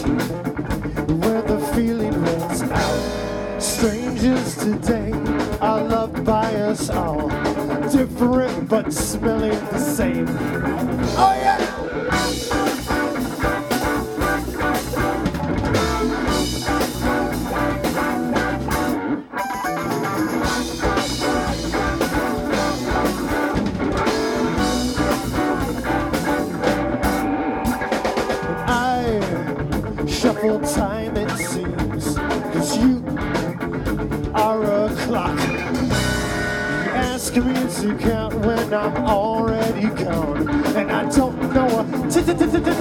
where the feeling runs out. Strangers today are loved by us all, different but smelling the same. Oh yeah! Shuffle time it seems, 'cause you are a clock. You ask me to count when I'm already gone, and I don't know what to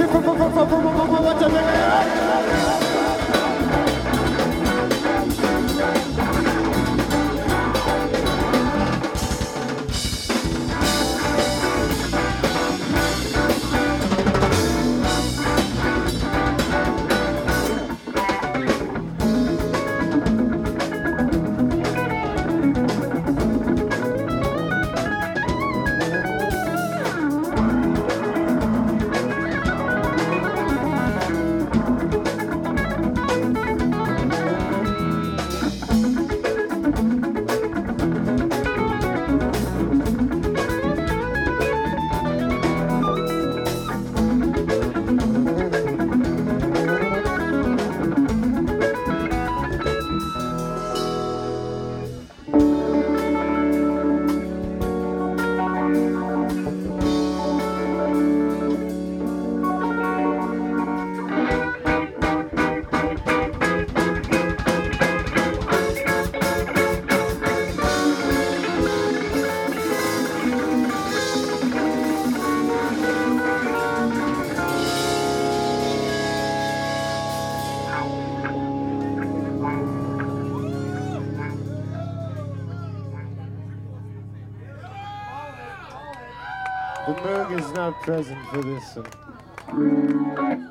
The Moog is not present for this one.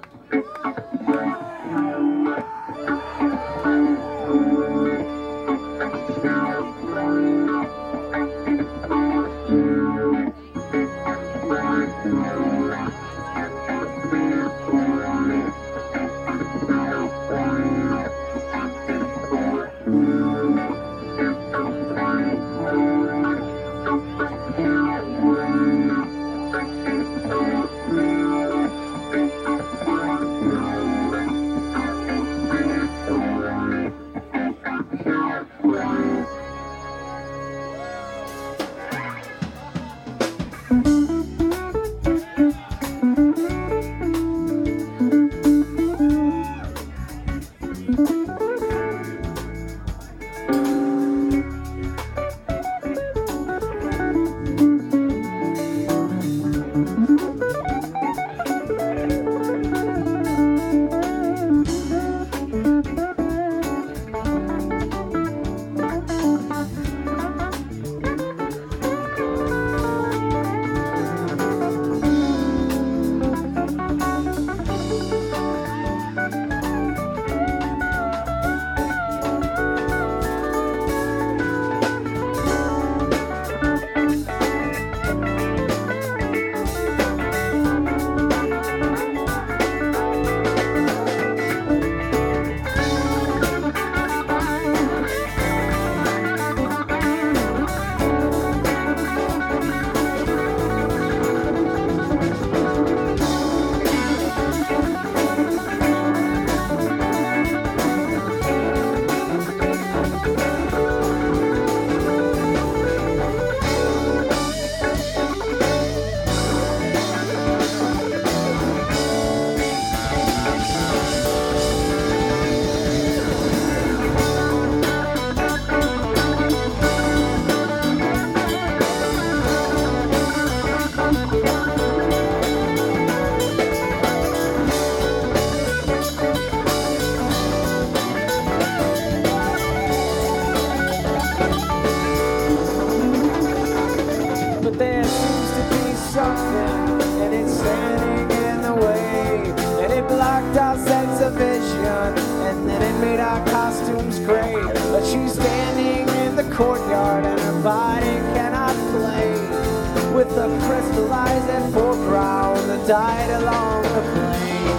Courtyard and her body cannot play with the crystallized foreground that died along the plain.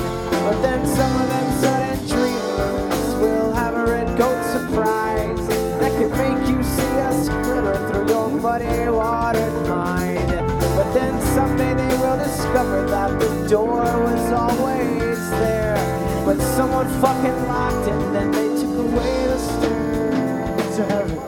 But then some of them sudden dreamers will have a red coat surprise that could make you see a sliver through your muddy watered mind. But then someday they will discover that the door was always there, but someone fucking locked it, then they took away the stairs to heaven.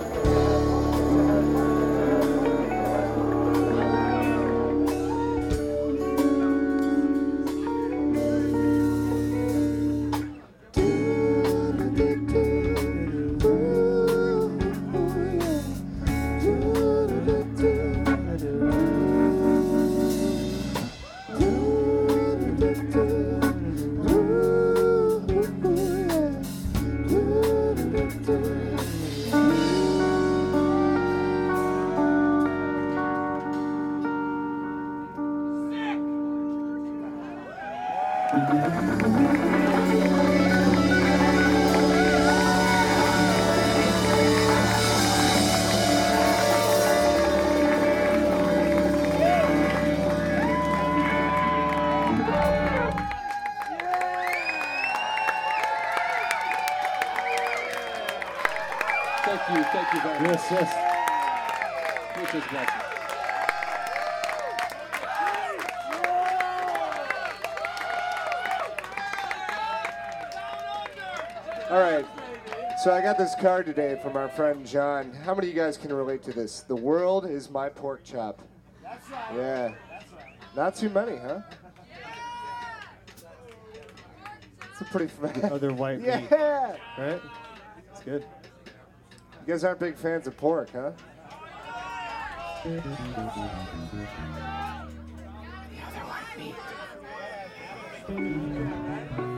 Thank you very much. Yes. Which is blessing. All right. So I got this card today from our friend John. How many of you guys can relate to this? The world is my pork chop. That's right. Yeah. That's right. Not too many, huh? It's a pretty Other white meat, Yeah. right? It's good. You guys aren't big fans of pork, huh? The other white meat.